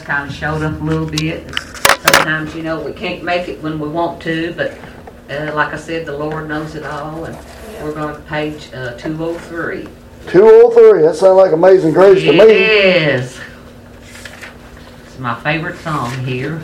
kind of showed up a little bit. Sometimes, you know, we can't make it when we want to, but like I said, the Lord knows it all, and we're going to page 203. 203, that sounds like Amazing Grace to me. Yes. It's my favorite song here.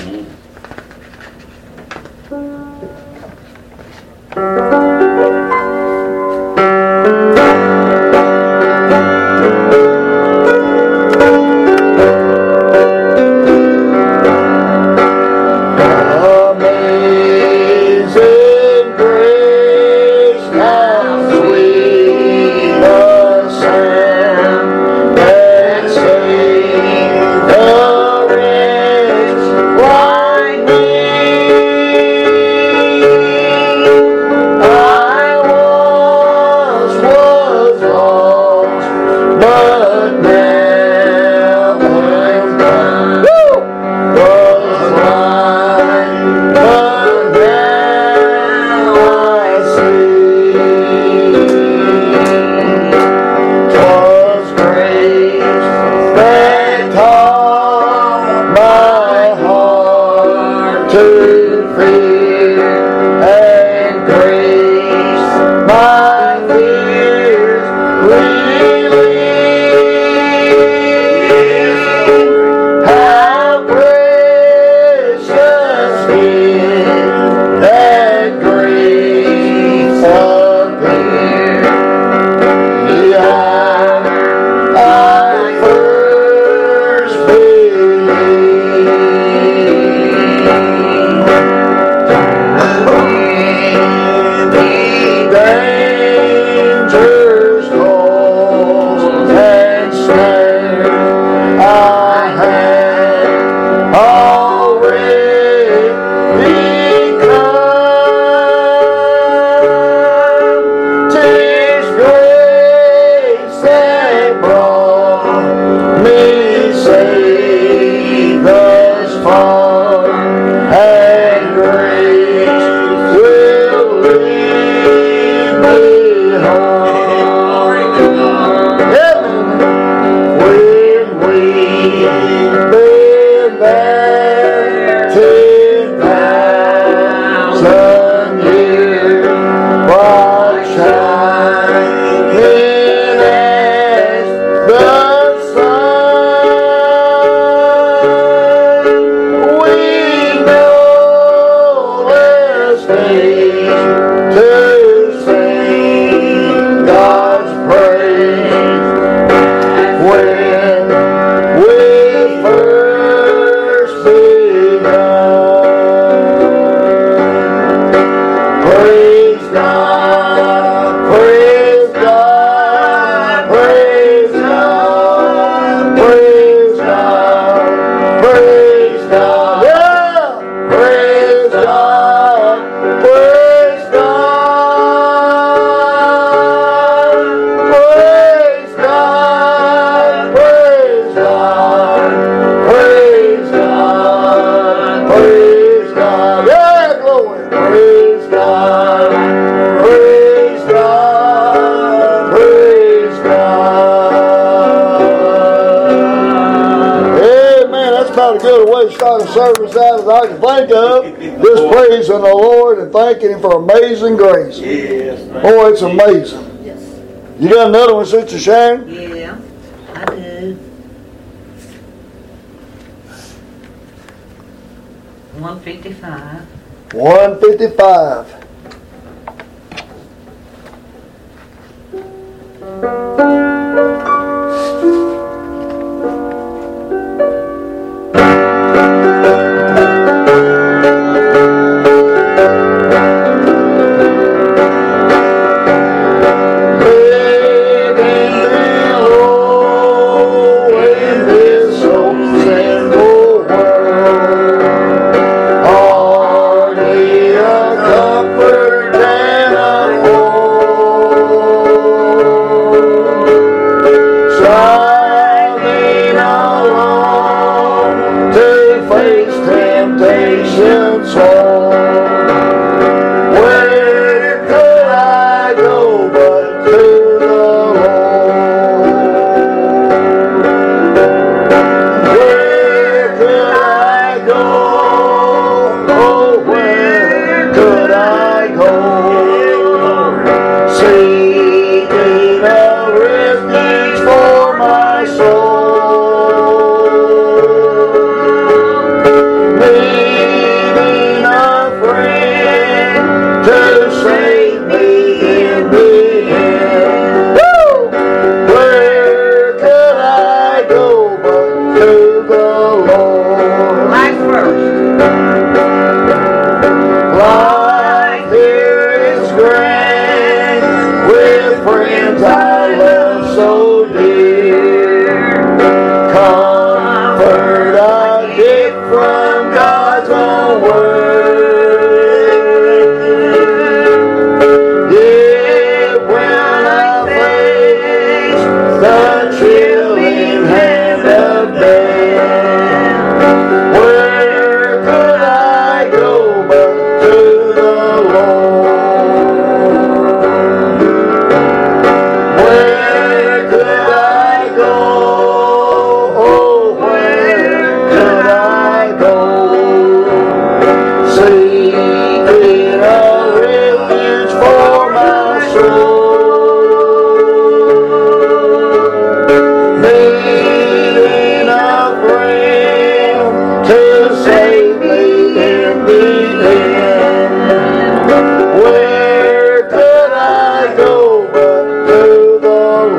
Service out as I can think of, just praising the Lord and thanking Him for amazing grace. Yes, oh, it's amazing. Yes. You got another one, Sister Sharon? Yeah, I do. 155. 155. from God's own word. Yeah, when I face the chilling hand of death, where could I go but to the Lord? Where could I go? Oh, where could I go? Seeking a refuge for my soul, needing a friend to save me in the end. Where could I go but to the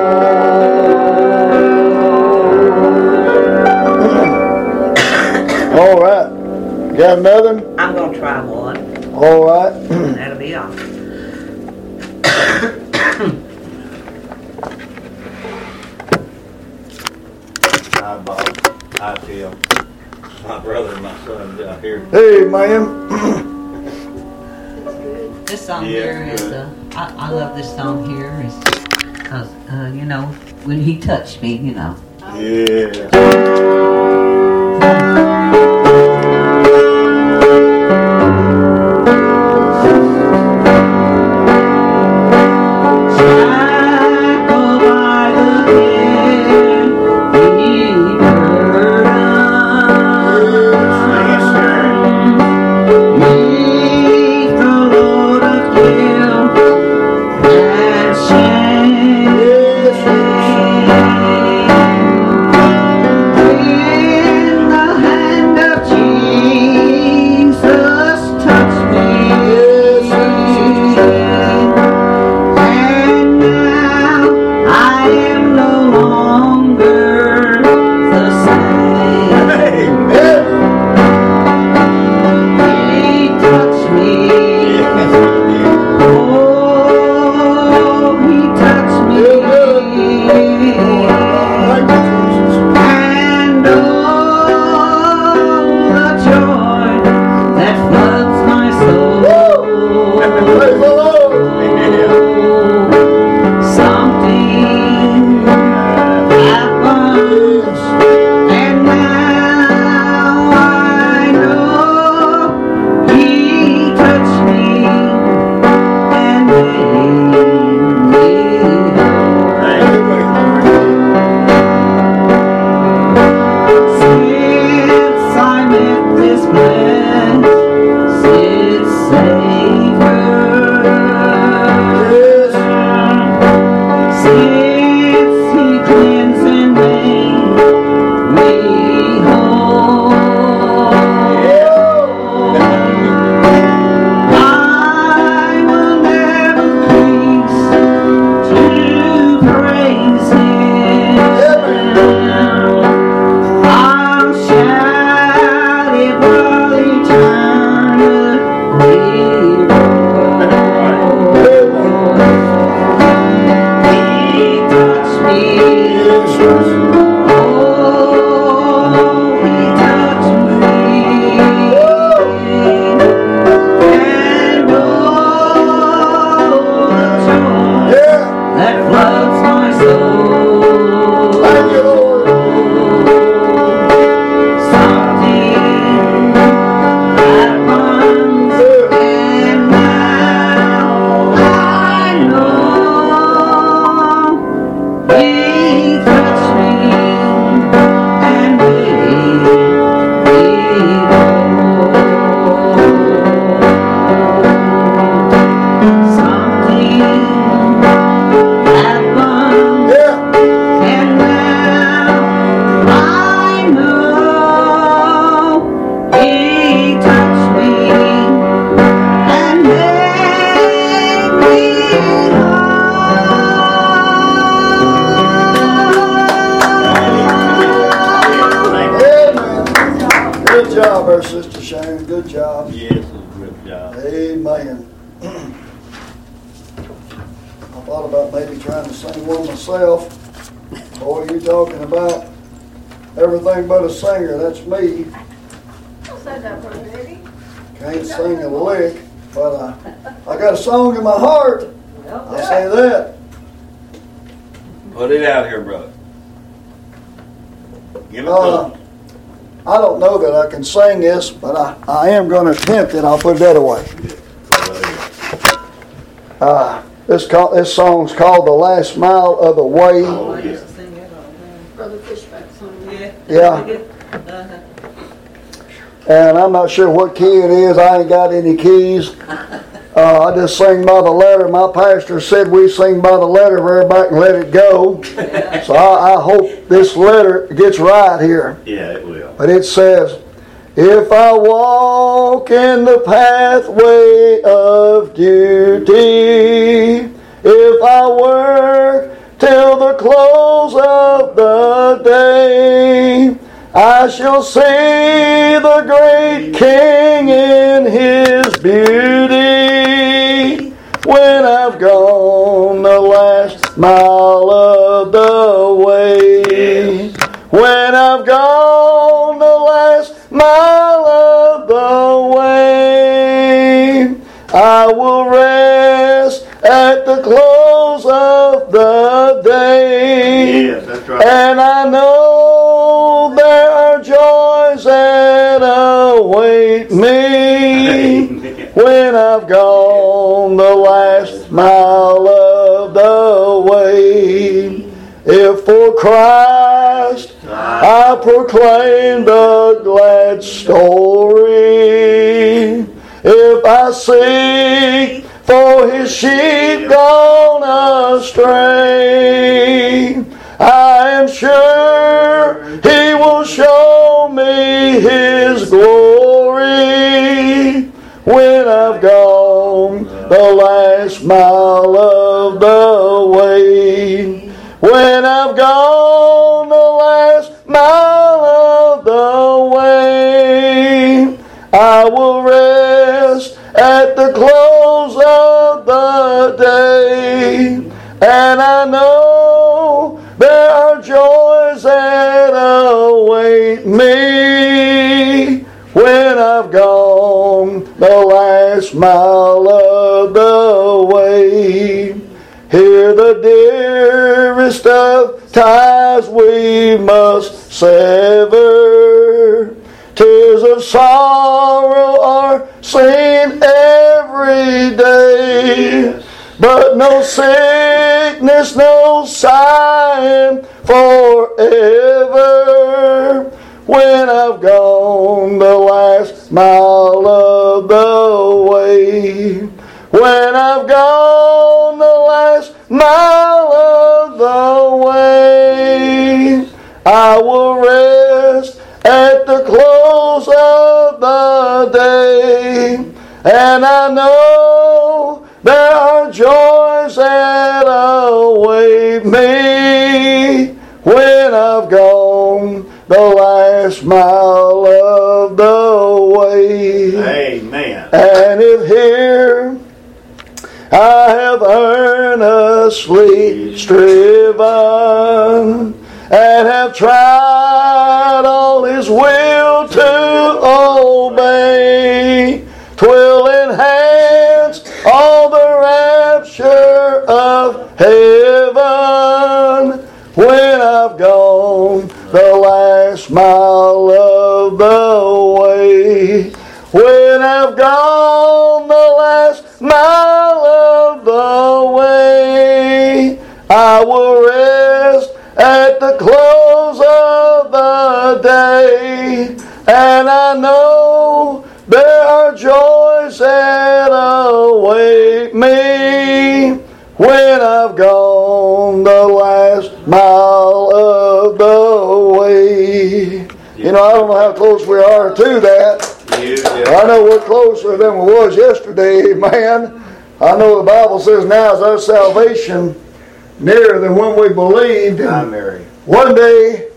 Lord? All right. Got another one? I'm going to try one. All right. That'll be all. Hi, Bob. Hi, Tim. My brother and my son's out here. Hey, man. This song Yeah, here is, good. I love this song here is because, you know, when he touched me, you know. Yeah. Shackled by the hand, he burdened. Neath the load of guilt and shame. When the hand of Jesus touched me, and now I am no longer the same. He touched me. Oh, he touched me. And oh, the joy that floods my soul. Praise the Lord. Something happens, and now I know he touched me and made me since I met this blessed Savior. Since he cleansed and made me whole, I will never cease to praise him. I'll shout it while eternity he touched me. Oh, he touched me. And oh, the joy Yeah. that floods my soul. Thank you, Lord. Something happens, and now I know he touched me and made me whole. Something happens. Yeah. And now I know he touched me and made me Amen. Good job, our Sister Sharon. Good job. Yes, it's a good job. Amen. I thought about maybe trying to sing one myself. Boy, you talking about everything but a singer. That's me. say that, Brother Eddie. Can't sing a lick, but I got a song in my heart. I'll say that. Put it out here, brother. Give it to him. I don't know that I can sing this, but I am going to attempt it. I'll put it that away. This song's called "The Last Mile of the Way." Oh, I yeah. used to sing that all the time. Brother Fishback's on. Yeah. Uh-huh. And I'm not sure what key it is. I ain't got any keys. I just sing by the letter. My pastor said we sing by the letter, very back and let it go. So I hope this letter gets right here. Yeah, it will. But it says, if I walk in the pathway of duty, if I work till the close of the day, I shall see the great King in His beauty when I've gone the last mile of the way. When I've gone the last mile of the way, I will rest at the close of the day. Yes, that's right. And I know there are joys that await me when I've gone the last mile of the way. If for Christ I proclaim the glad story, if I seek for His sheep gone astray, I am sure He will show me His glory when I've gone the last mile of the way. When I've gone the last mile of the way, I will rest at the close of the day. And I know there are joys that await me when I've gone the last mile of the way. Here the dearest of ties we must sever. Tears of sorrow are seen every day, but no sickness, no sighing forever. When I've gone the last mile of the way, when I've gone the last mile of the way, I will rest at the close of the day. And I know there are joys that await me when I've gone the last mile of the way. Amen. And if here I have earnestly striven and have tried all His will to obey, 'twill enhance all the rapture of heaven when I've gone the last mile of the way. When I've gone the last mile of the way, I will rest at the close of the day. And I know there are joys that await me when I've gone the last mile of the way. You know, I don't know how close we are to that. I know we're closer than we was yesterday, man. I know the Bible says now is our salvation nearer than when we believed. I'm Mary. One day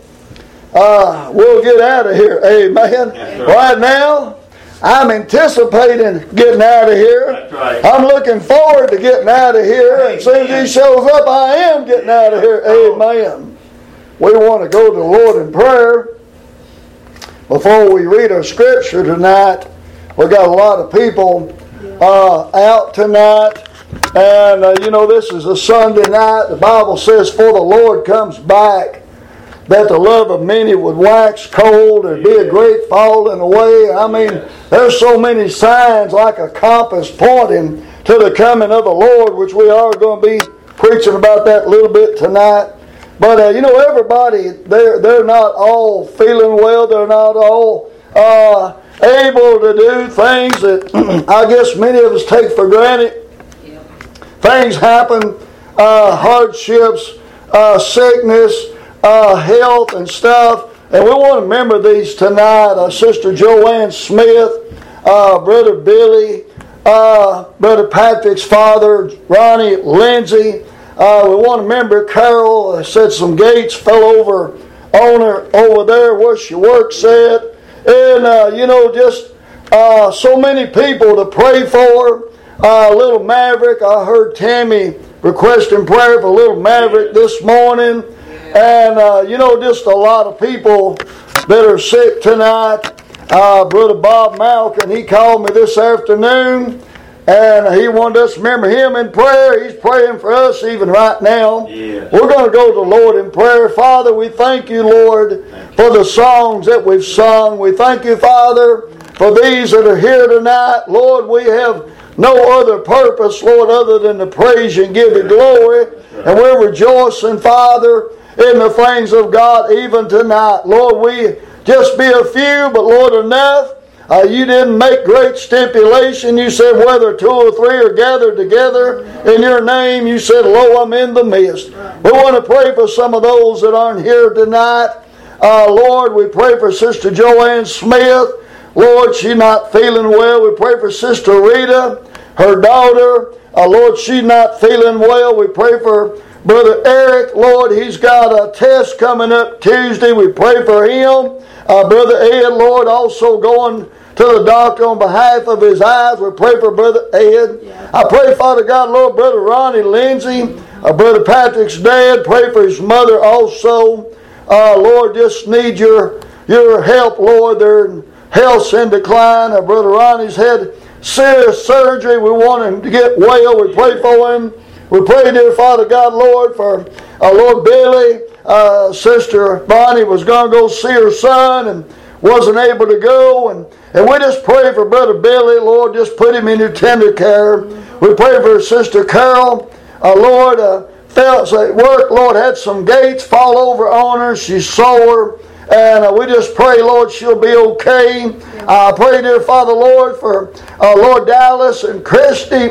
we'll get out of here, amen. Right now, I'm anticipating getting out of here. That's right. I'm looking forward to getting out of here. As soon as He shows up, I am getting out of here, amen. We want to go to the Lord in prayer. before we read our scripture tonight, we got a lot of people out tonight. And this is a Sunday night. The Bible says, "For the Lord comes back, that the love of many would wax cold, and be a great falling away." I mean, there's so many signs like a compass pointing to the coming of the Lord, which we are going to be preaching about that a little bit tonight. But everybody, they're not all feeling well. They're not all able to do things that I guess many of us take for granted. Things happen, hardships, sickness, health and stuff. And we want to remember these tonight. Sister Joanne Smith, Brother Billy, Brother Patrick's father, Ronnie Lindsay. We want to remember Carol. Said some gates fell over on her over there where she works at. And, just so many people to pray for. Little Maverick, I heard Tammy requesting prayer for little Maverick this morning. And, just a lot of people that are sick tonight. Brother Bob Malkin, he called me this afternoon. And he wanted us to remember him in prayer. He's praying for us even right now. Yes. We're going to go to the Lord in prayer. Father, we thank you, Lord, for the songs that we've sung. We thank you, Father, for these that are here tonight. Lord, we have no other purpose, Lord, other than to praise you and give you glory. And we're rejoicing, Father, in the things of God even tonight. Lord, we just be a few, but Lord, enough. You didn't make great stipulation. You said whether 2 or 3 are gathered together in your name, you said, lo, I'm in the midst. We want to pray for some of those that aren't here tonight. Lord, we pray for Sister Joanne Smith. Lord, she's not feeling well. We pray for Sister Rita, her daughter. Lord, she's not feeling well. We pray for Brother Eric. Lord, he's got a test coming up Tuesday. We pray for him. Brother Ed, Lord, also going to the doctor on behalf of his eyes. We pray for Brother Ed. Yeah. I pray, Father God, Lord, Brother Ronnie Lindsay, Brother Patrick's dad. Pray for his mother also. Lord, just need your help, Lord. Their health's in decline. Brother Ronnie's had serious surgery. We want him to get well. We pray for him. We pray, dear Father God, Lord, for Lord Billy. Sister Bonnie was going to go see her son and wasn't able to go. And we just pray for Brother Billy. Lord, just put him in your tender care. We pray for Sister Carol. Lord, felt at work, Lord, had some gates fall over on her. She's sore. And we just pray, Lord, she'll be okay. I pray, dear Father, Lord, for Lord Dallas and Christy.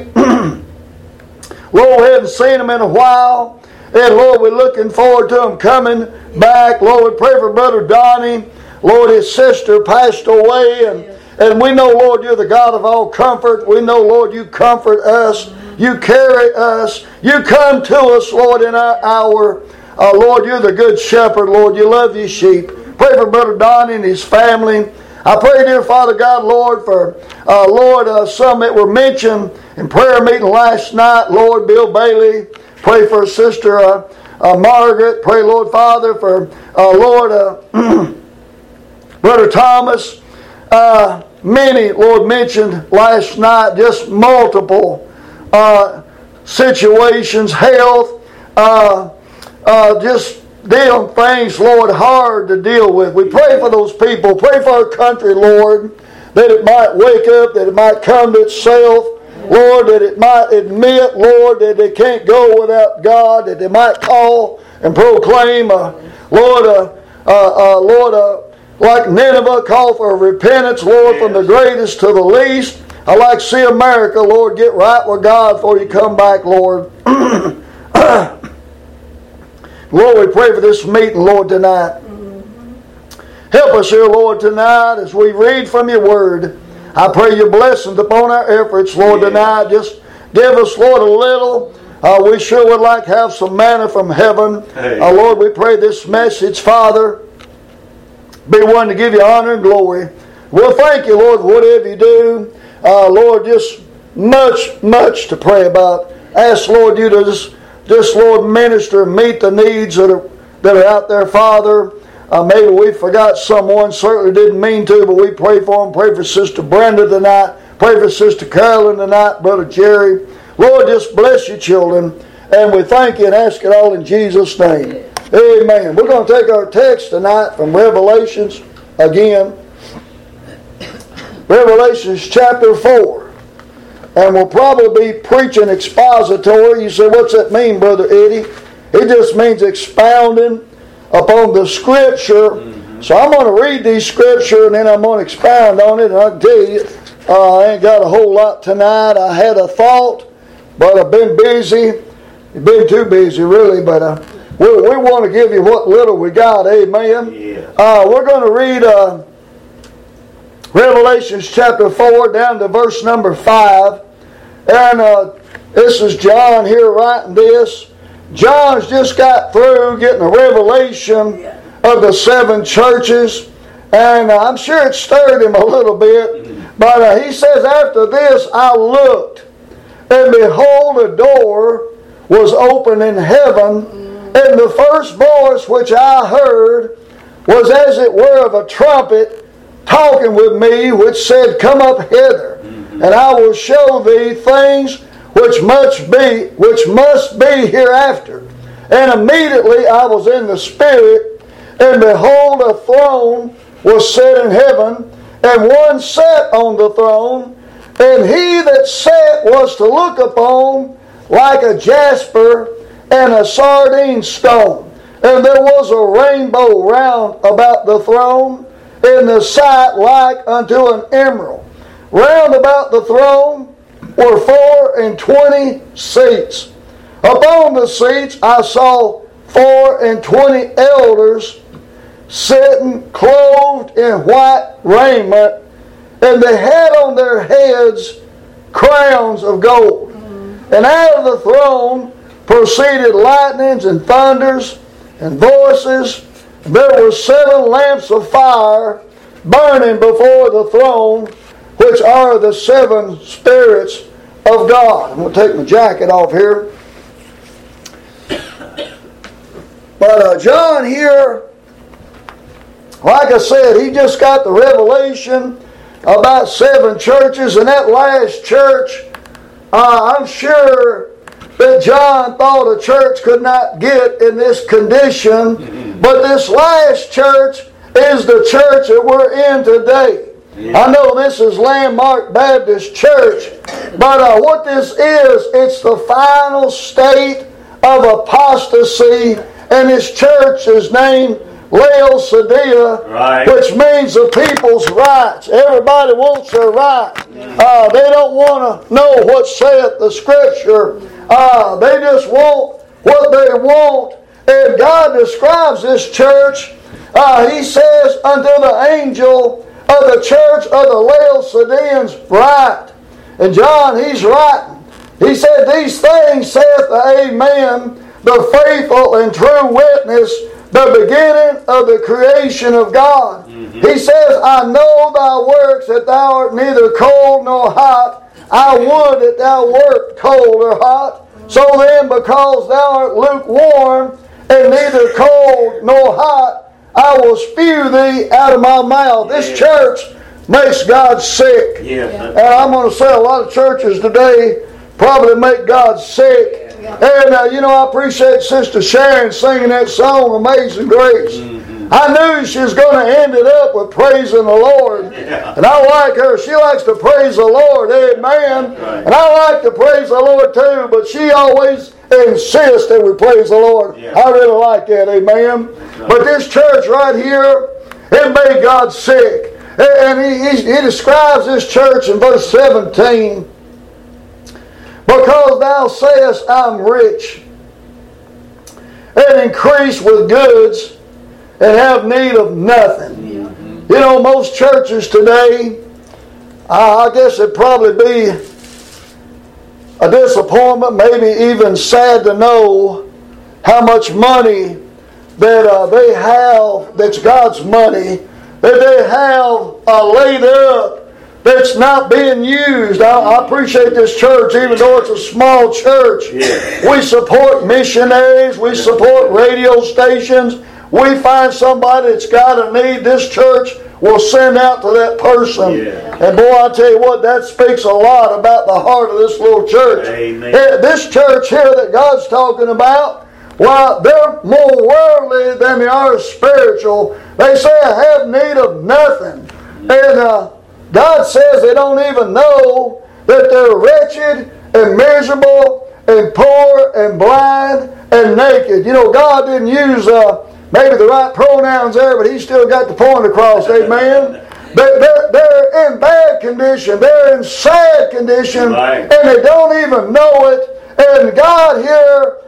Lord, we haven't seen them in a while. And Lord, we're looking forward to them coming back. Lord, we pray for Brother Donnie. Lord, his sister passed away. And we know, Lord, you're the God of all comfort. We know, Lord, you comfort us. You carry us. You come to us, Lord, in our hour. Lord, you're the good shepherd, Lord. You love your sheep. Pray for Brother Donnie and his family. I pray, dear Father God, Lord, for, Lord, some that were mentioned in prayer meeting last night. Lord, Bill Bailey. Pray for Sister Margaret. Pray, Lord Father, for Lord Brother Thomas. Many, Lord, mentioned last night, just multiple situations, health, just dealing things, Lord, hard to deal with. We pray for those people. Pray for our country, Lord, that it might wake up, that it might come to itself. Lord, that it might admit, Lord, that they can't go without God, that they might call and proclaim, Lord, like Nineveh, call for repentance, Lord, from the greatest to the least. I like to see America, Lord, get right with God before you come back, Lord. Lord, we pray for this meeting, Lord, tonight. Help us here, Lord, tonight as we read from your word. I pray your blessings upon our efforts, Lord, tonight. Just give us, Lord, a little. We sure would like to have some manna from heaven. Lord, we pray this message, Father, be one to give you honor and glory. We'll thank you, Lord, for whatever you do. Lord, just much to pray about. Ask, Lord, you to just Lord, minister and meet the needs that are out there, Father. Maybe we forgot someone, certainly didn't mean to, but we pray for them. Pray for Sister Brenda tonight. Pray for Sister Carolyn tonight, Brother Jerry. Lord, just bless your children. And we thank you and ask it all in Jesus' name. Amen. We're going to take our text tonight from Revelations again. Revelations chapter 4. And we'll probably be preaching expository. You say, what's that mean, Brother Eddie? It just means expounding upon the Scripture. So I'm going to read these Scripture and then I'm going to expound on it. And I can tell you, I ain't got a whole lot tonight. I had a thought, but I've been busy. Been too busy, really, but we want to give you what little we got. Amen. Yes. We're going to read Revelations chapter 4 down to verse number 5. And this is John here writing this. John's just got through getting a revelation of the 7 churches. And I'm sure it stirred him a little bit. But he says, after this I looked, and behold, a door was open in heaven, and the first voice which I heard was as it were of a trumpet talking with me, which said, Come up hither, and I will show thee things which must be hereafter. And immediately I was in the Spirit, and behold, a throne was set in heaven, and one sat on the throne, and he that sat was to look upon like a jasper and a sardine stone. And there was a rainbow round about the throne, in the sight like unto an emerald. Round about the throne were 24 seats. Upon the seats I saw 24 elders sitting, clothed in white raiment, and they had on their heads crowns of gold. And out of the throne proceeded lightnings and thunders and voices. There were 7 lamps of fire burning before the throne, which are the 7 spirits of God. I'm going to take my jacket off here. But John here, like I said, he just got the revelation about 7 churches, and that last church, I'm sure that John thought a church could not get in this condition, but this last church is the church that we're in today. I know this is Landmark Baptist Church, but what this is, it's the final state of apostasy, and this church is named Laodicea, which means the people's rights. Everybody wants their rights. They don't want to know what saith the Scripture. They just want what they want. And God describes this church. He says, unto the angel of the church of the Laodiceans write. And John, he's writing. He said, These things saith the Amen, the faithful and true witness, the beginning of the creation of God. He says, I know thy works, that thou art neither cold nor hot. I would that thou wert cold or hot. So then, because thou art lukewarm, and neither cold nor hot, I will spew thee out of my mouth. This church makes God sick. And I'm going to say a lot of churches today probably make God sick. And I appreciate Sister Sharon singing that song, Amazing Grace. I knew she was going to end it up with praising the Lord. And I like her. She likes to praise the Lord. Amen. And I like to praise the Lord too, but she always insists that we praise the Lord. I really like that. Amen. But this church right here, it made God sick. And he describes this church in verse 17. Because thou sayest, I'm rich, and increase with goods, and have need of nothing. You know, most churches today, I guess it'd probably be a disappointment, maybe even sad to know how much money that they have, that's God's money, that they have laid up, that's not being used. I appreciate this church, even though it's a small church. We support missionaries. We support radio stations. we find somebody that's got a need, this church will send out to that person. Yeah. And boy, I tell you what, that speaks a lot about the heart of this little church. Amen. This church here that God's talking about, well, they're more worldly than they are spiritual. They say, I have need of nothing. And God says they don't even know that they're wretched and miserable and poor and blind and naked. You know, God didn't use maybe the right pronouns there, but He still got the point across. Amen. They're in bad condition. They're in sad condition. Right. And they don't even know it. And God here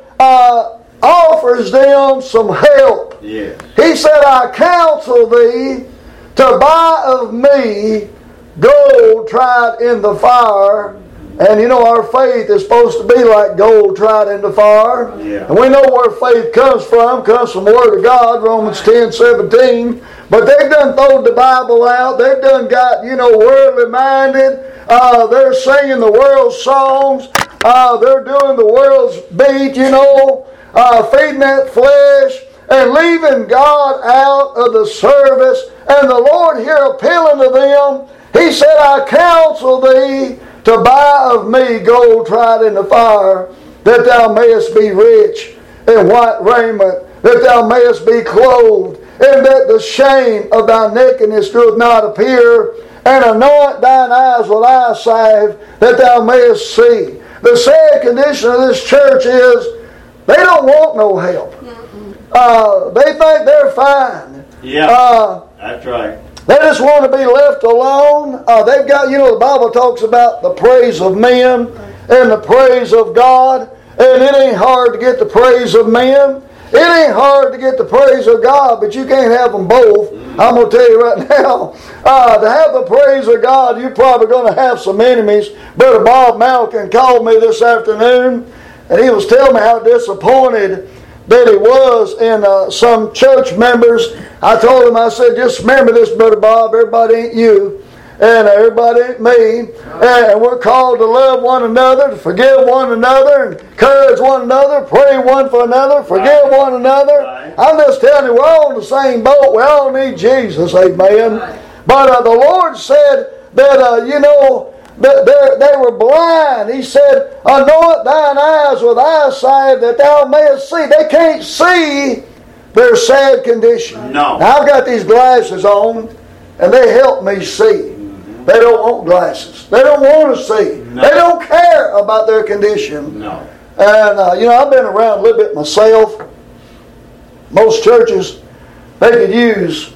offers them some help. Yes. He said, I counsel thee to buy of me gold tried in the fire. And you know, our faith is supposed to be like gold tried in the fire. Yeah. And we know where faith comes from the Word of God, Romans 10:17. But they've done thrown the Bible out. They've done got, worldly minded. They're singing the world's songs. They're doing the world's beat, feeding that flesh and leaving God out of the service. And the Lord here appealing to them, He said, I counsel thee to buy of me gold tried in the fire, that thou mayest be rich in white raiment, that thou mayest be clothed, and that the shame of thy nakedness doth not appear, and anoint thine eyes with eye salve, that thou mayest see. The sad condition of this church is they don't want no help. They think they're fine. Yeah, that's right. They just want to be left alone. They've got, the Bible talks about the praise of men and the praise of God. And it ain't hard to get the praise of men. It ain't hard to get the praise of God, but you can't have them both. I'm going to tell you right now, to have the praise of God, you're probably going to have some enemies. Brother Bob Malkin called me this afternoon, and he was telling me how disappointed that he was in some church members. I told him, I said, just remember this, Brother Bob, everybody ain't you, and everybody ain't me, and we're called to love one another, to forgive one another, encourage one another, pray one for another, forgive one another. I'm just telling you, we're all in the same boat. We all need Jesus, amen. But the Lord said that, they were blind. He said, anoint thine eyes with eye salve that thou mayest see. They can't see their sad condition. No. Now, I've got these glasses on, and they help me see. They don't want glasses. They don't want to see. No. They don't care about their condition. No. And, I've been around a little bit myself. Most churches, they could use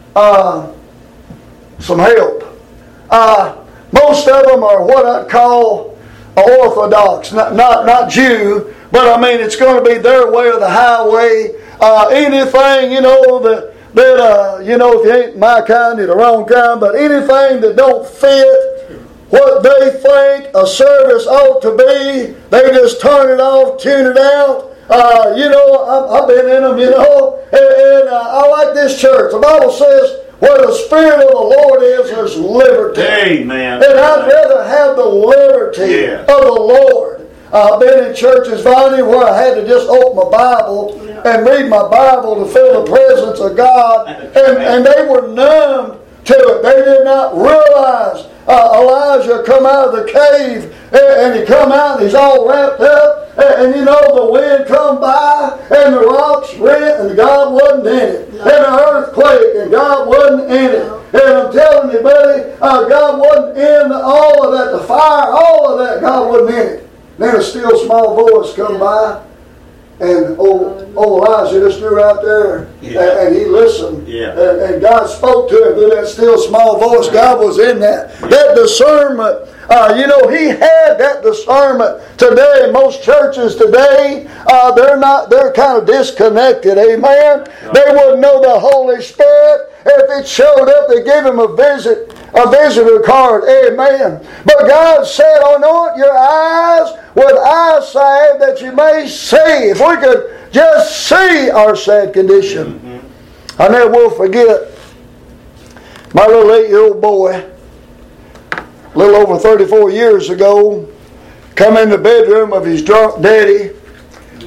some help. Most of them are what I'd call Orthodox, not Jew, but I mean it's going to be their way or the highway. Anything that if you ain't my kind, you're the wrong kind. But anything that don't fit what they think a service ought to be, they just turn it off, tune it out. I've been in them, and I like this church. The Bible says, where the Spirit of the Lord is, there's liberty. Amen. And I'd rather have the liberty of the Lord. I've been in churches, Vonnie, where I had to just open my Bible and read my Bible to feel the presence of God. And they were numb to it. They did not realize Elijah come out of the cave and he come out and he's all wrapped up. And the wind come by and the rocks rent and God wasn't in it. And the earthquake and God wasn't in it. And I'm telling you, buddy, God wasn't in all of that. The fire, all of that, God wasn't in it. Then a still small voice come by, and old Elijah just drew out there, and he listened. And God spoke to him through that still small voice. God was in that. That discernment, he had that discernment. Today, most churches today, they're kind of disconnected, amen? They wouldn't know the Holy Spirit. If it showed up, they gave him a visitor card, amen. But God said, anoint your eyes with eye salve that you may see. If we could just see our sad condition. I never will forget my little 8-year-old boy, a little over 34 years ago, come in the bedroom of his drunk daddy,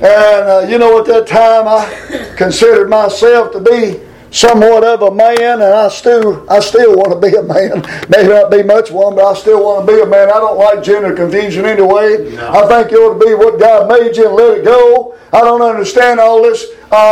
And you know, at that time I considered myself to be somewhat of a man, and I still want to be a man. Maybe not be much one, but I still want to be a man. I don't like gender confusion anyway. No. I think you ought to be what God made you and let it go. I don't understand all this,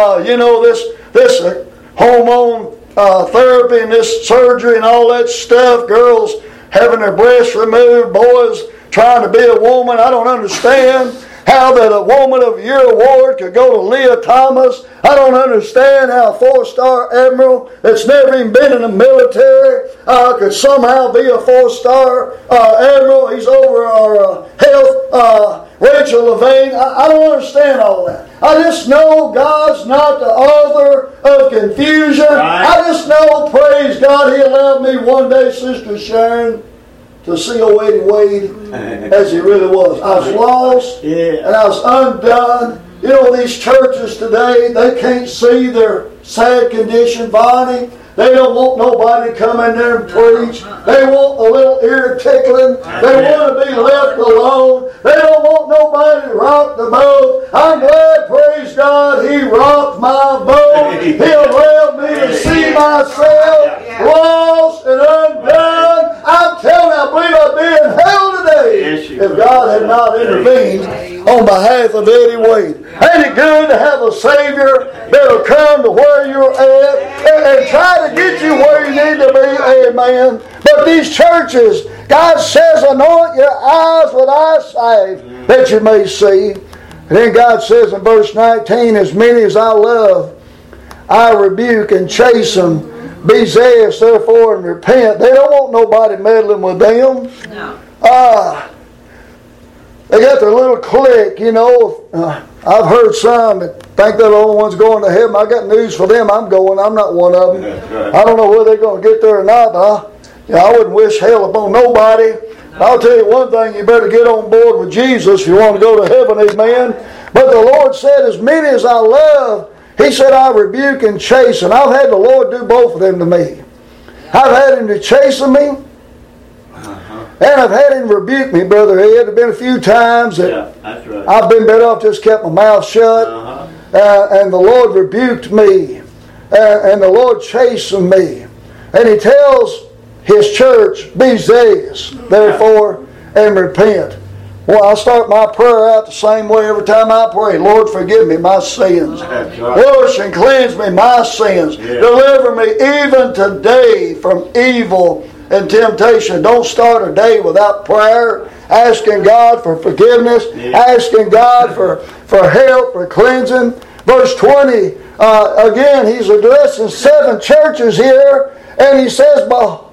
this hormone therapy and this surgery and all that stuff. Girls having their breasts removed, boys trying to be a woman. I don't understand how that a Woman of the Year award could go to Leah Thomas. I don't understand how a 4-star admiral that's never even been in the military could somehow be a 4-star admiral. He's over our health, Rachel Levine. I don't understand all that. I just know God's not the author of confusion. Right. I just know, praise God, He allowed me one day, Sister Sharon, to see old Eddie Wade as he really was. I was lost, and I was undone. You know, these churches today, they can't see their sad condition, Bonnie. They don't want nobody to come in there and preach. They want a little ear tickling. They want to be left alone. They don't want nobody to rock the boat. I'm glad, praise God, He rocked my boat. He allowed me to see myself lost and undone. I'm telling you, I believe I'd be in hell today if God had not intervened on behalf of Eddie Wade. Ain't it good to have a Savior that'll come to where you're at and try to get you where you need to be? Amen. But these churches, God says, anoint your eyes with eyesight that you may see. And then God says in verse 19, as many as I love, I rebuke and chasten. Be zealous, therefore, and repent. They don't want nobody meddling with them. No. They got their little clique, you know. I've heard some that think they're the only ones going to heaven. I got news for them. I'm going. I'm not one of them. Right. I don't know whether they're going to get there or not, but I wouldn't wish hell upon nobody. I'll tell you one thing, you better get on board with Jesus if you want to go to heaven, amen. But the Lord said, as many as I love, He said, I rebuke and chasten. I've had the Lord do both of them to me. I've had Him to chasten me, and I've had Him rebuke me, Brother Ed. There have been a few times that that's right. I've been better off just kept my mouth shut, and the Lord rebuked me, and the Lord chastened me. And He tells His church, be zealous, therefore, and repent. Well, I start my prayer out the same way every time I pray. Lord, forgive me my sins. That's right. Wash and cleanse me my sins. Yeah. Deliver me even today from evil and temptation. Don't start a day without prayer, asking God for forgiveness, asking God for help, for cleansing. Verse 20, again, He's addressing 7 churches here, and He says, behold,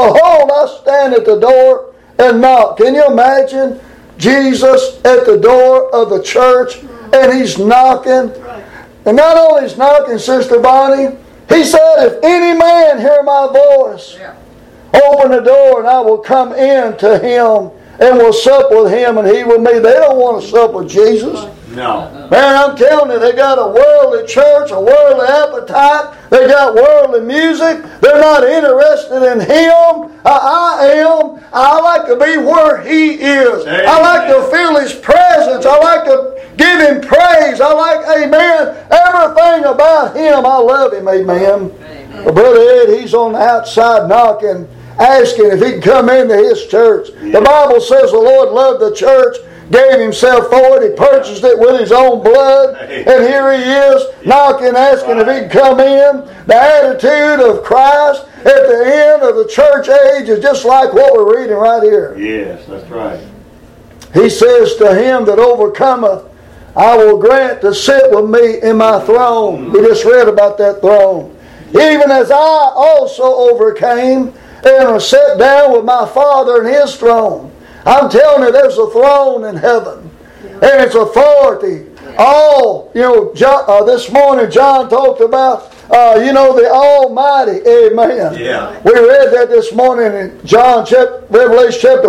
I stand at the door and knock. Can you imagine Jesus at the door of the church, and He's knocking? And not only is knocking, Sister Bonnie, He said, if any man hear my voice, open the door and I will come in to him and will sup with him and he with me. They don't want to sup with Jesus. No. Man, I'm telling you, they got a worldly church, a worldly appetite. They got worldly music. They're not interested in Him. I am. I like to be where He is. Amen. I like to feel His presence. I like to give Him praise. I like, amen, everything about Him. I love Him, amen. But Brother Ed, he's on the outside knocking, asking if he can come into His church. The Bible says the Lord loved the church, gave Himself for it. He purchased it with His own blood. And here He is knocking, asking if He can come in. The attitude of Christ at the end of the church age is just like what we're reading right here. Yes, that's right. He says, to him that overcometh, I will grant to sit with me in my throne. We just read about that throne. Even as I also overcame and was set down with my Father in His throne. I'm telling you, there's a throne in heaven. And it's authority. All, this morning John talked about, the Almighty. Amen. Yeah. We read that this morning in Revelation chapter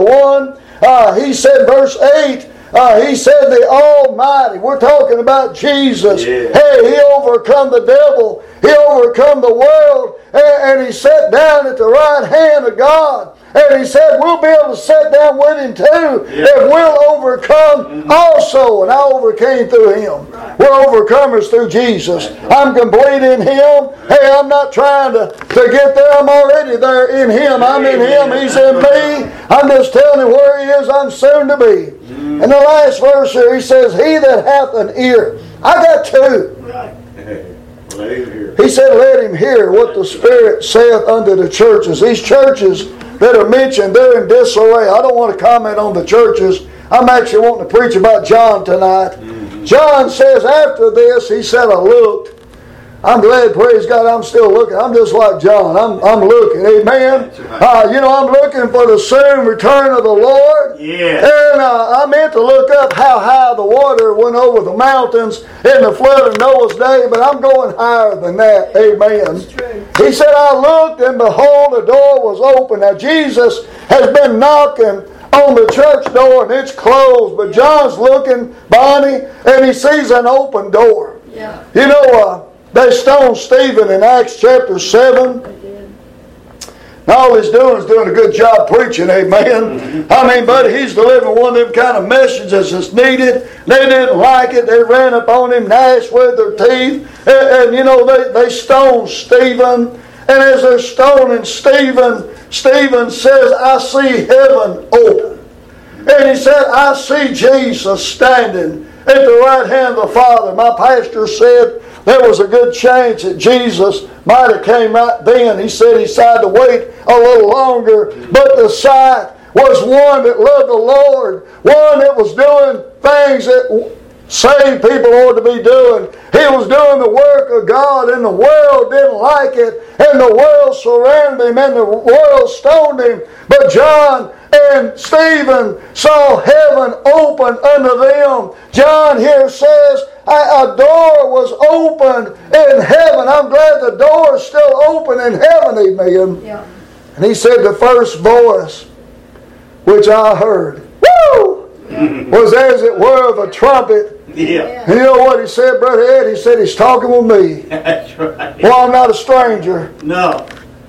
1. He said, verse 8, He said the Almighty. We're talking about Jesus. Yeah. Hey, He overcome the devil. He overcome the world, and He sat down at the right hand of God. And He said, we'll be able to sit down with Him too if we'll overcome also. And I overcame through Him. We're overcomers through Jesus. I'm complete in Him. Hey, I'm not trying to get there. I'm already there in Him. I'm in Him. He's in me. I'm just telling Him where He is. I'm soon to be. And the last verse here, He says, he that hath an ear. I got two. He said, let him hear what the Spirit saith unto the churches. These churches that are mentioned, they're in disarray. I don't want to comment on the churches. I'm actually wanting to preach about John tonight. John says after this, he said, I looked. I'm glad, praise God, I'm still looking. I'm just like John. I'm looking. Amen. I'm looking for the soon return of the Lord. Yeah. And I meant to look up how high the water went over the mountains in the flood of Noah's day, but I'm going higher than that. Amen. He said, I looked, and behold, the door was open. Now, Jesus has been knocking on the church door, and it's closed. But John's looking, Bonnie, and he sees an open door. Yeah. You know, they stoned Stephen in Acts chapter 7. And all he's doing is doing a good job preaching, amen. I mean, but he's delivering one of them kind of messages that's needed. They didn't like it. They ran up on him, gnashed with their teeth. And they stoned Stephen. And as they're stoning Stephen, Stephen says, I see heaven open. And he said, I see Jesus standing at the right hand of the Father. My pastor said there was a good chance that Jesus might have came right then. He said he decided to wait a little longer. But the sight was one that loved the Lord. One that was doing things that saved people ought to be doing. He was doing the work of God, and the world didn't like it. And the world surrounded him, and the world stoned him. But John and Stephen saw heaven open unto them. John here says a door was opened in heaven. I'm glad the door is still open in heaven, amen. Yeah. And he said the first voice which I heard, was as it were of a trumpet. Yeah. And you know what he said, Brother Ed? He said he's talking with me. That's right. Well, I'm not a stranger. No.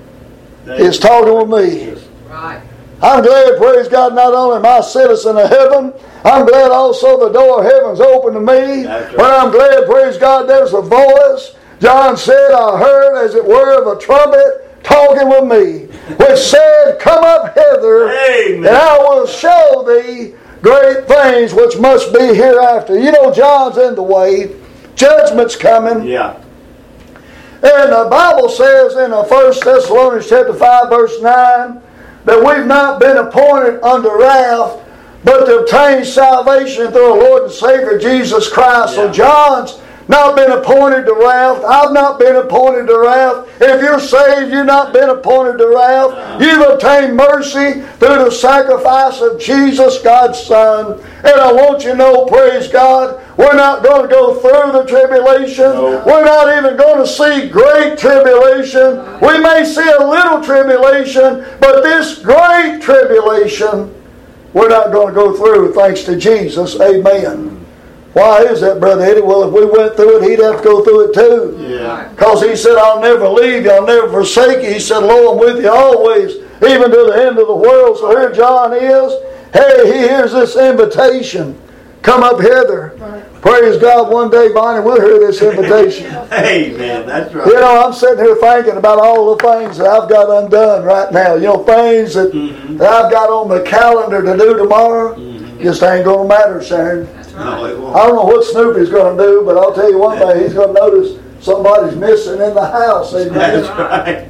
He's talking with me. Right. I'm glad, praise God, not only am I a citizen of heaven, I'm glad also the door of heaven's open to me. That's right. But I'm glad, praise God, there's a voice. John said, I heard as it were of a trumpet talking with me, which said, come up hither, Amen. and I will show thee great things which must be hereafter. You know, John's in the way. Judgment's coming. Yeah. And the Bible says in 1 Thessalonians chapter 5, verse 9, that we've not been appointed unto wrath, but to obtain salvation through our Lord and Savior Jesus Christ. So John's not been appointed to wrath. I've not been appointed to wrath. If you're saved, you've not been appointed to wrath. You've obtained mercy through the sacrifice of Jesus, God's Son. And I want you to know, praise God, we're not going to go through the tribulation. No. We're not even going to see great tribulation. We may see a little tribulation, but this great tribulation, we're not going to go through, thanks to Jesus. Amen. Why is that, Brother Eddie? Well, if we went through it, he'd have to go through it too. Yeah. Because he said, I'll never leave you, I'll never forsake you. He said, lo, I'm with you always, even to the end of the world. So here John is. Hey, he hears this invitation. Come up hither. Right. Praise God, one day, Bonnie, we'll hear this invitation. Amen. That's right. You know, I'm sitting here thinking about all the things that I've got undone right now. You know, things that, that I've got on the calendar to do tomorrow. Just ain't going to matter, Sharon. No, it won't. I don't know what Snoopy's going to do, but I'll tell you one thing. He's going to notice somebody's missing in the house. Amen. That's right.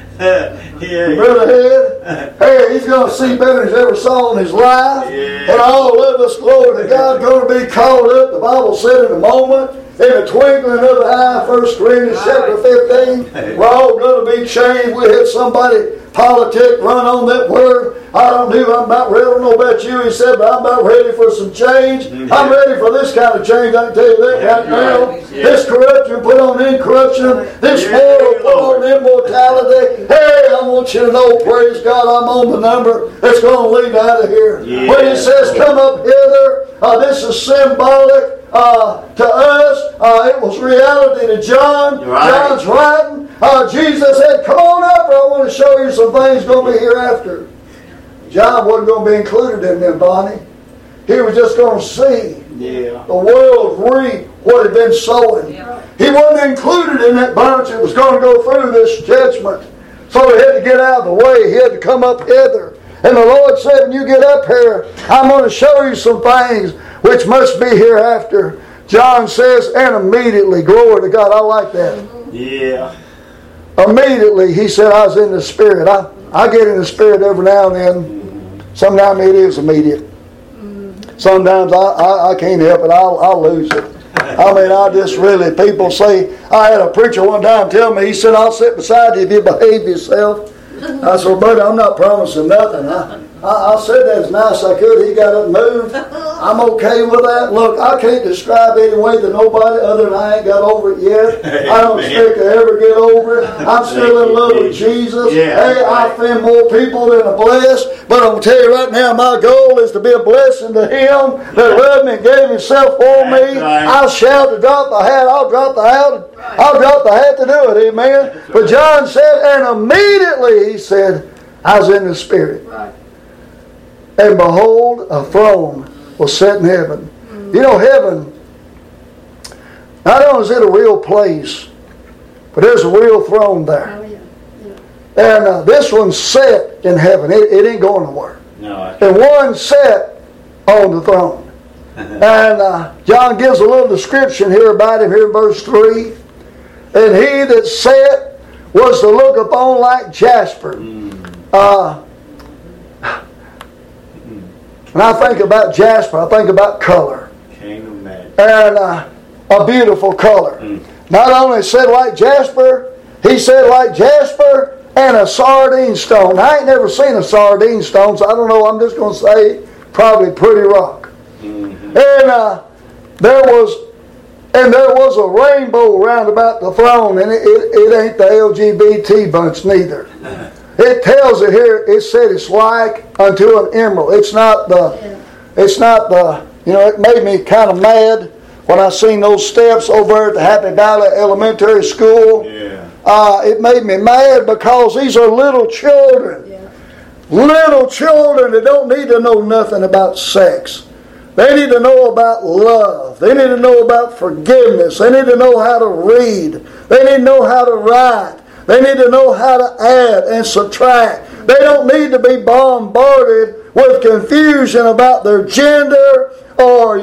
Yeah. Brother Head, hey, he's going to see better than he's ever saw in his life. Yeah. And all of us, glory to God, going to be called up. The Bible said in a moment, in the twinkling of the eye, 1 Corinthians chapter 15, we're all going to be changed. We had somebody politic run on that word. I'm about ready. I don't know about you, he said, but I'm about ready for some change. I'm ready for this kind of change. I can tell you that right now. This corruption put on incorruption. This mortal put on immortality. Hey, I want you to know, praise God, I'm on the number that's going to lead out of here. When he says, come up hither, This is symbolic to us. It was reality to John. Right. John's writing. Jesus said, come on up, I want to show you some things going to be hereafter. John wasn't going to be included in them, Bonnie. He was just going to see the world reap what had been sown. Yeah. He wasn't included in that bunch that was going to go through this judgment. So he had to get out of the way. He had to come up hither. And the Lord said, when you get up here, I'm going to show you some things which must be hereafter. John says, and immediately, glory to God. I like that. Yeah. Immediately, he said, I was in the Spirit. I get in the Spirit every now and then. Sometimes it is immediate. Sometimes I can't help it. I'll lose it. I mean, I just really, people say, I had a preacher one time tell me, he said, I'll sit beside you if you behave yourself. I said, buddy, I'm not promising nothing. I said that as nice as I could. He got up and moved. I'm okay with that. Look, I can't describe any way to nobody other than I ain't got over it yet. I don't expect to ever get over it. I'm still in love with Jesus. Hey, I offend more people than a bless. But I'm going to tell you right now, my goal is to be a blessing to Him that loved me and gave Himself for me. I'll shout to drop the hat. I'll drop the hat. I'll drop the hat to do it. Amen. But John said, and immediately he said, I was in the Spirit. And behold, a throne was set in heaven. You know, heaven, not only is it a real place, but there's a real throne there. And this one's set in heaven. It ain't going nowhere. No. And one set on the throne. And John gives a little description here about him here in verse 3. And he that sat was to look upon like jasper. When I think about jasper, I think about color. And a beautiful color. Not only said like jasper, he said like jasper and a sardine stone. I ain't never seen a sardine stone, so I don't know. I'm just going to say probably pretty rock. And there was a rainbow round about the throne, and it ain't the LGBT bunch neither. It tells it here, it said it's like unto an emerald. It's not the, you know, it made me kind of mad when I seen those steps over at the Happy Valley Elementary School. It made me mad because these are little children. Little children that don't need to know nothing about sex. They need to know about love. They need to know about forgiveness. They need to know how to read. They need to know how to write. They need to know how to add and subtract. They don't need to be bombarded with confusion about their gender or,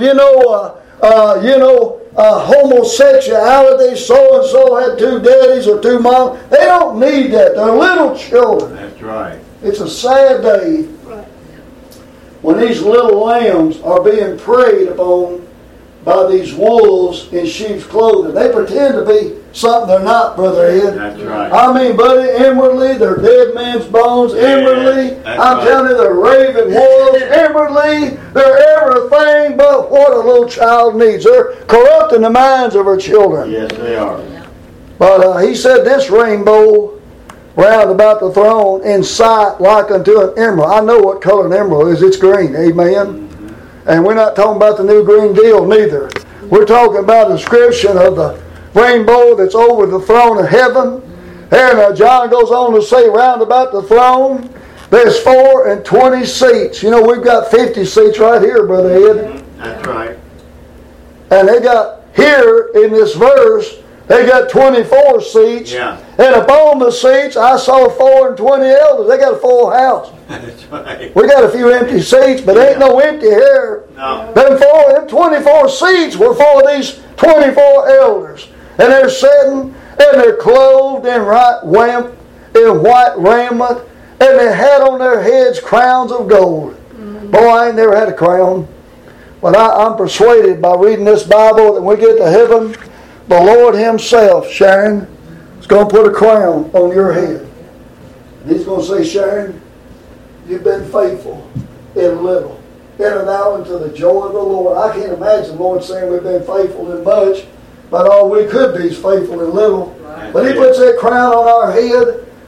homosexuality. So and so had two daddies or two moms. They don't need that. They're little children. That's right. It's a sad day when these little lambs are being preyed upon by these wolves in sheep's clothing. They pretend to be something they're not, Brother Ed. That's right. I mean, buddy, inwardly, they're dead man's bones. Inwardly, I'm telling you, they're raving wolves. Inwardly, they're everything but what a little child needs. They're corrupting the minds of our children. Yes, they are. But he said this rainbow round about the throne in sight like unto an emerald. I know what color an emerald is. It's green. Amen. And we're not talking about the new Green Deal neither. We're talking about a description of the rainbow that's over the throne of heaven. And John goes on to say round about the throne there's 24 seats. You know, we've got 50 seats right here, Brother Ed. That's right. And they got here in this verse, they got 24 seats. Yeah. And upon the seats, I saw 24 elders. They got a full house. That's right. We got a few empty seats, but ain't no empty here. No. Them 24 seats were for these 24 elders. And they're sitting, and they're clothed in white raiment, and they had on their heads crowns of gold. Boy, I ain't never had a crown. But I'm persuaded by reading this Bible that when we get to heaven, the Lord Himself, Sharon, is going to put a crown on your head. And He's going to say, Sharon, you've been faithful in little. Enter thou into the joy of the Lord. I can't imagine the Lord saying we've been faithful in much, but all we could be is faithful in little. But He puts that crown on our head.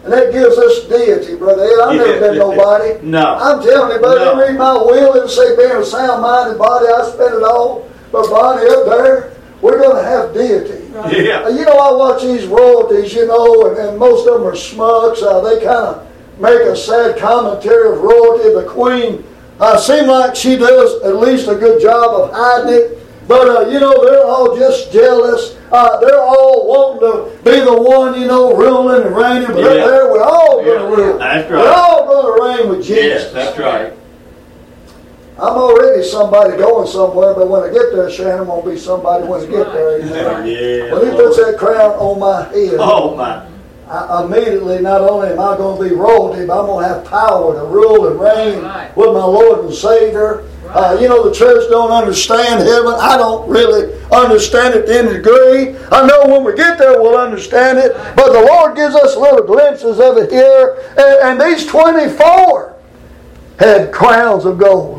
And that gives us deity, Brother Ed. I've never been nobody. No. I'm telling you, buddy, No. you read my will, it'll say being a sound-minded body, I spend it all. But Bonnie, up there, we're going to have deity. Yeah. You know, I watch these royalties, you know, and most of them are smucks. They kind of make a sad commentary of royalty. The Queen seems like she does at least a good job of hiding it. But, you know, they're all just jealous. They're all wanting to be the one, you know, ruling and reigning. But up there, we're all going to rule. That's right. We're all going to reign with Jesus. Yes, that's right. I'm already somebody going somewhere, but when I get there, Shannon, I'm going to be somebody when I get there. You know? Yeah. When he puts that crown on my head, Oh, my. immediately, not only am I going to be royalty, but I'm going to have power to rule and reign with my Lord and Savior. You know, the church don't understand heaven. I don't really understand it to any degree. I know when we get there we'll understand it. But the Lord gives us little glimpses of it here. And these 24 had crowns of gold.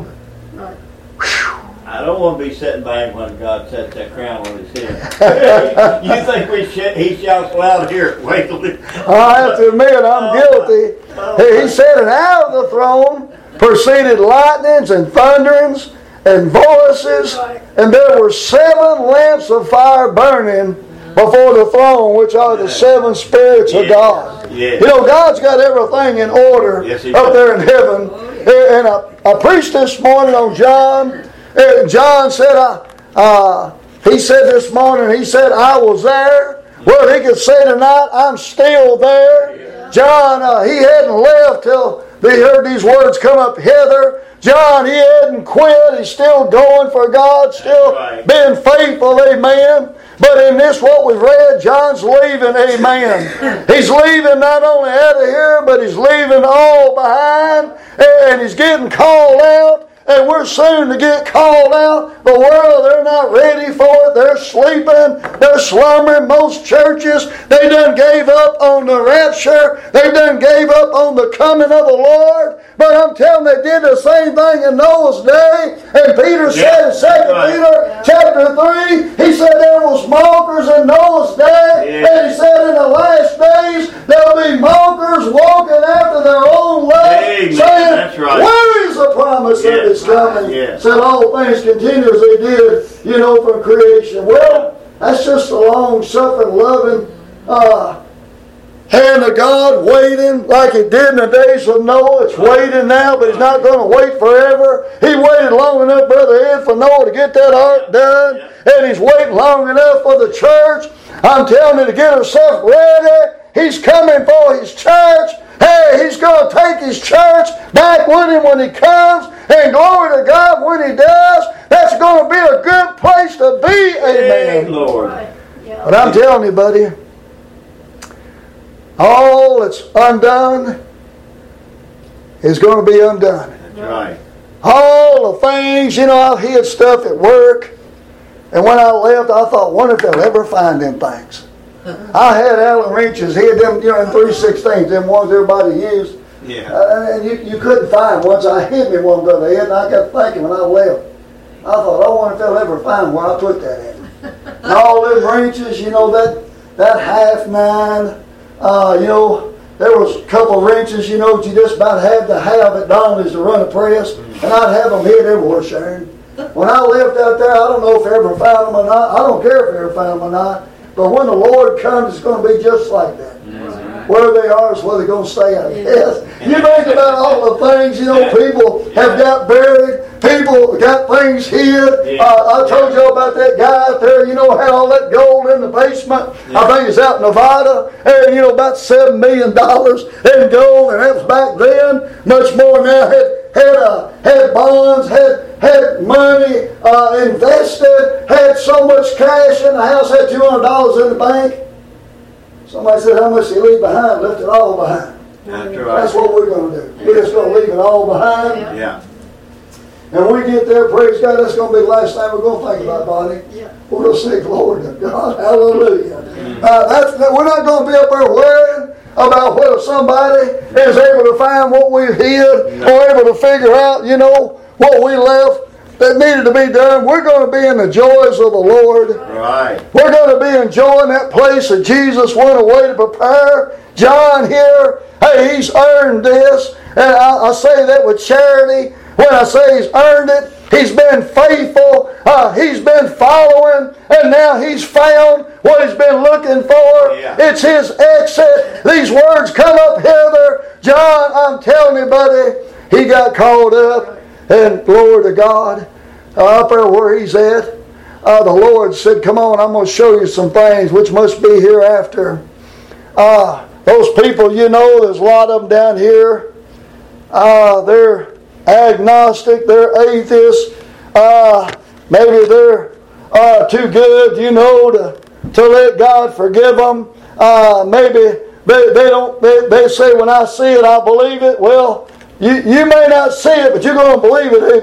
I don't want to be sitting by him when God sets that crown on his head. You think he shouts loud here? Wait till it. I have to admit I'm guilty. He said, and out of the throne proceeded lightnings and thunderings and voices, and there were 7 lamps of fire burning before the throne, which are the 7 spirits of God. Yes. You know, God's got everything in order up there in heaven. And I preached this morning on John. John said, he said this morning, he said, I was there. Well, he could say tonight, I'm still there. John, he hadn't left till they heard these words come up hither. John, he hadn't quit. He's still going for God, still being faithful, amen. But in this, what we've read, John's leaving, amen. He's leaving not only out of here, but he's leaving all behind. And he's getting called out. And we're soon to get called out. The world, they're not ready for it. They're sleeping. They're slumbering. Most churches, they done gave up on the rapture. They done gave up on the coming of the Lord. But I'm telling you, they did the same thing in Noah's day. And Peter said in 2 Peter chapter 3, he said there was mockers in Noah's day. And he said in the last days, there'll be mockers walking after their own lust, saying, where is the promise of his coming? Said all things continue as they did, you know, from creation. Well, that's just a long-suffering, loving hand of God waiting like it did in the days of Noah. It's waiting now, but he's not going to wait forever. He waited long enough, Brother Ed, for Noah to get that ark done. And he's waiting long enough for the church. I'm telling you to get herself ready. He's coming for his church. Hey, he's going to take his church back with him when he comes. And glory to God when he does. That's going to be a good place to be. Amen. Lord. But I'm telling you, buddy, all that's undone is going to be undone. That's right. All the things, you know, I've hid stuff at work. And when I left, I thought, wonder if they'll ever find them things. I had Allen wrenches, hid them, you know, in 3/16, them ones everybody used. Yeah. And you couldn't find ones. I hid me one, Brother Ed, and I kept thinking when I left. I thought, I wonder if they'll ever find where I put that in. And all them wrenches, you know, that half 9, you know, there was a couple of wrenches, you know, that you just about had to have at Donley's to run a press. And I'd have them hid everywhere, Sharon. When I left out there, I don't know if I ever found them or not. I don't care if I ever found them or not. But when the Lord comes, it's going to be just like that. Where they are is where they're going to stay, I guess. You think about all the things, you know, people have got buried. People got things hid. I told you about that guy out there, you know, had all that gold in the basement. I think it's out in Nevada. And, you know, about $7 million in gold. And that was back then. Much more now. Had bonds, had money invested, had so much cash in the house, had $200 in the bank. Somebody said, how much did he leave behind? Left it all behind. That's right. That's what we're going to do. We're just going to leave it all behind. Yeah. And when we get there, praise God, that's going to be the last time we're going to think about Bonnie. We're going to say, glory to God. Hallelujah. We're not going to be up there worrying about whether somebody is able to find what we've hid or able to figure out, you know, what we left that needed to be done. We're going to be in the joys of the Lord. Right. We're going to be enjoying that place that Jesus went away to prepare. John here, hey, he's earned this. And I say that with charity. When I say he's earned it, he's been faithful. He's been following. And now he's found what he's been looking for. Yeah. It's his exit. These words come up hither. John, I'm telling you, buddy, he got called up. And glory to God, up there where he's at, the Lord said, come on, I'm going to show you some things which must be hereafter. Those people, you know, there's a lot of them down here. They're agnostic, they're atheists. Maybe they're too good, you know, to let God forgive them. Maybe they say, when I see it, I believe it. Well, you may not see it, but you're going to believe it,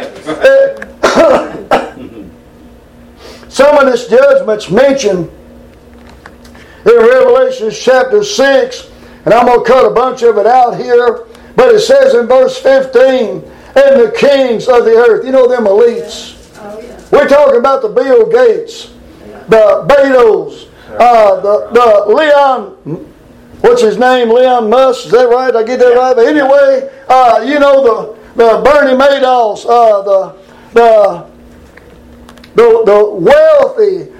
amen. Some of this judgment's mentioned in Revelation chapter 6, and I'm going to cut a bunch of it out here, but it says in verse 15, and the kings of the earth, you know them elites. We're talking about the Bill Gates, the Bezos, the Leon, what's his name? Leon Musk, is that right? Did I get that right? But anyway, you know, the Bernie Madoffs, the wealthy,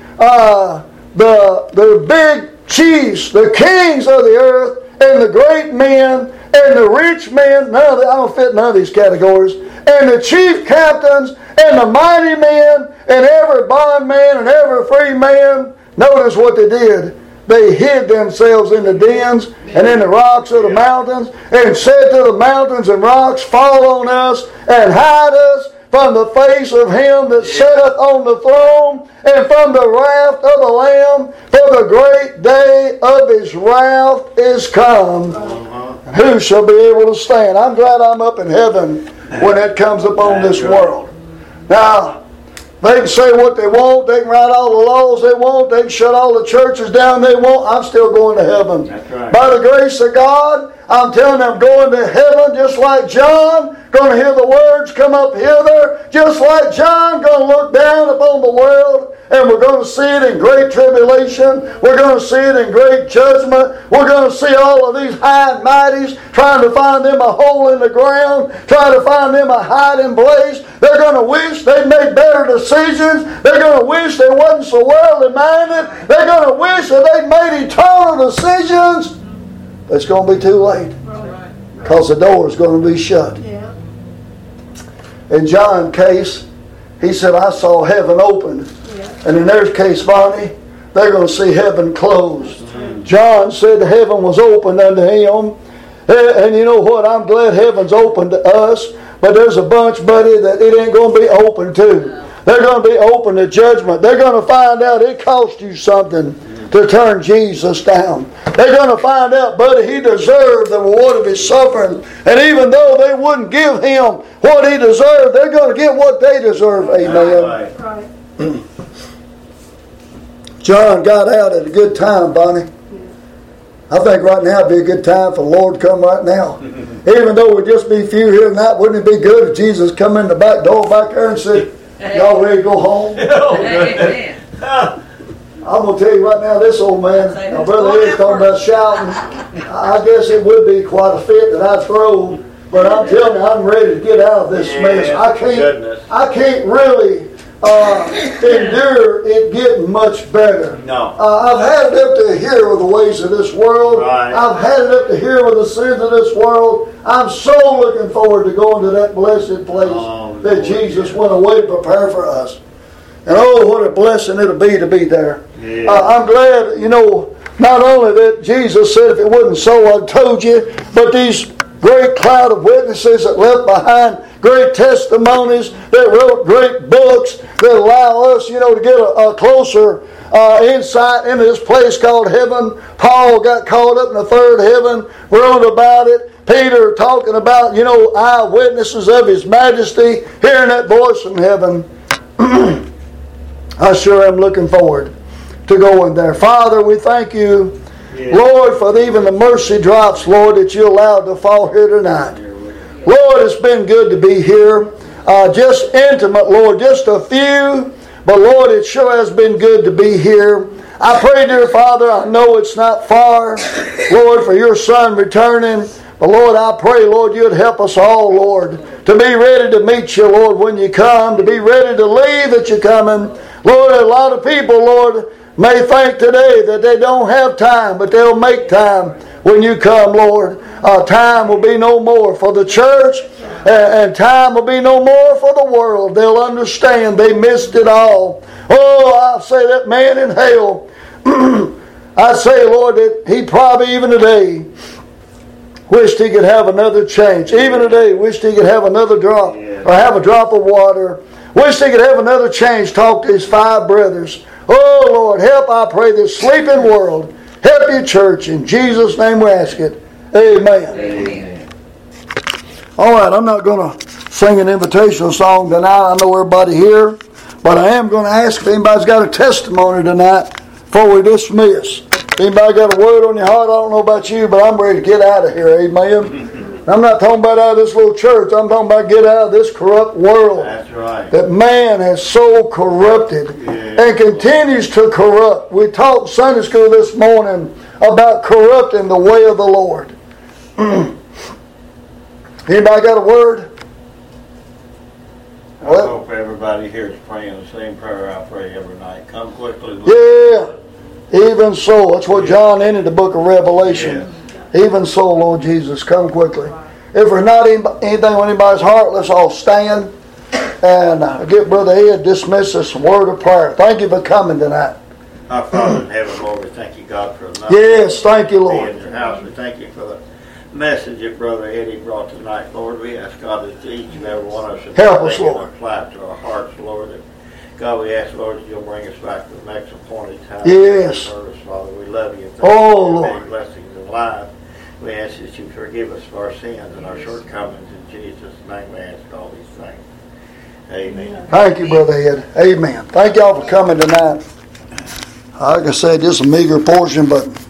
the big chiefs, the kings of the earth, and the great men, and the rich men. I don't fit none of these categories. And the chief captains, and the mighty men, and every bondman, and every free man. Notice what they did. They hid themselves in the dens and in the rocks of the mountains, and said to the mountains and rocks, fall on us and hide us from the face of him that sitteth on the throne, and from the wrath of the Lamb, for the great day of his wrath is come. Who shall be able to stand? I'm glad I'm up in heaven when that comes upon this world. Now, they can say what they want. They can write all the laws they want. They can shut all the churches down they want. I'm still going to heaven. That's right. By the grace of God, I'm telling you, I'm going to heaven just like John. Going to hear the words come up hither. Just like John, going to look down upon the world. And we're going to see it in great tribulation. We're going to see it in great judgment. We're going to see all of these high and mighties trying to find them a hole in the ground, trying to find them a hiding place. They're going to wish they'd made better decisions. They're going to wish they wasn't so worldly minded. They're going to wish that they'd made eternal decisions. But it's going to be too late, because the door is going to be shut. Yeah. In John's case, he said, I saw heaven opened. And in their case, Bonnie, they're going to see heaven closed. John said heaven was opened unto him. And you know what? I'm glad heaven's open to us. But there's a bunch, buddy, that it ain't going to be open to. They're going to be open to judgment. They're going to find out it cost you something to turn Jesus down. They're going to find out, buddy, he deserved the reward of his suffering. And even though they wouldn't give him what he deserved, they're going to get what they deserve. Amen. Right. John got out at a good time, Bonnie. I think right now would be a good time for the Lord to come right now. Even though we'd just be few here tonight, wouldn't it be good if Jesus come in the back door back there and said, y'all ready to go home? Amen. I'm going to tell you right now, this old man, my brother is talking about shouting. I guess it would be quite a fit that I'd throw, but I'm telling you, I'm ready to get out of this mess. I can't really endure it getting much better. No. I've had it up to here with the ways of this world. Right. I've had it up to here with the sins of this world. I'm so looking forward to going to that blessed place that Jesus went away to prepare for us. And oh, what a blessing it'll be to be there. Yeah. I'm glad, you know, not only that Jesus said if it wasn't so, I'd told you, but these great cloud of witnesses that left behind great testimonies, that wrote great books that allow us, you know, to get a closer insight into this place called heaven. Paul got caught up in the third heaven, wrote about it. Peter talking about, you know, eyewitnesses of his majesty, hearing that voice from heaven. I sure am looking forward to going there. Father, we thank you, Lord, for even the mercy drops, Lord, that you allowed to fall here tonight. Lord, it's been good to be here. just intimate, Lord, just a few. But Lord, it sure has been good to be here. I pray, dear Father, I know it's not far, Lord, for your Son returning. But Lord, I pray, Lord, you'd help us all, Lord, to be ready to meet you, Lord, when you come, to be ready to leave that you're coming. Lord, a lot of people, Lord, may think today that they don't have time, but they'll make time when you come, Lord. Time will be no more for the church, and time will be no more for the world. They'll understand they missed it all. Oh, I say that man in hell, I say, Lord, that he probably even today wished he could have another change. Even today, wished he could have another drop, or have a drop of water. Wished he could have another change, talk to his 5 brothers. Oh, Lord, help, I pray, this sleeping world. Help your church. In Jesus' name we ask it. Amen. Amen. All right, I'm not going to sing an invitational song tonight. I know everybody here. But I am going to ask if anybody's got a testimony tonight before we dismiss. If anybody got a word on your heart, I don't know about you, but I'm ready to get out of here. Amen. I'm not talking about out of this little church. I'm talking about get out of this corrupt world. That's right. That man has so corrupted and continues to corrupt. We talked Sunday school this morning about corrupting the way of the Lord. Anybody got a word? I hope everybody here is praying the same prayer I pray every night. Come quickly. Yeah. Even so. That's what John ended the book of Revelation. Yeah. Even so, Lord Jesus, come quickly. If there's not anything on anybody's heart, let's all stand and get Brother Ed dismiss us a word of prayer. Thank you for coming tonight. Our Father in heaven, Lord, we thank you, God, for another. Yes, thank you, Lord. In your house. We thank you for the message that Brother Eddie brought tonight, Lord. We ask, God, that each and every one of us help us, Lord. Apply to our hearts, Lord. That, God, we ask, Lord, that you'll bring us back to the next appointed time. Yes. Service, Father, we love you. Oh, Lord. Lord. Many blessings in life. We ask that you forgive us for our sins and our shortcomings. In Jesus' name we ask all these things. Amen. Thank you, Brother Ed. Amen. Thank y'all for coming tonight. Like I said, just a meager portion, but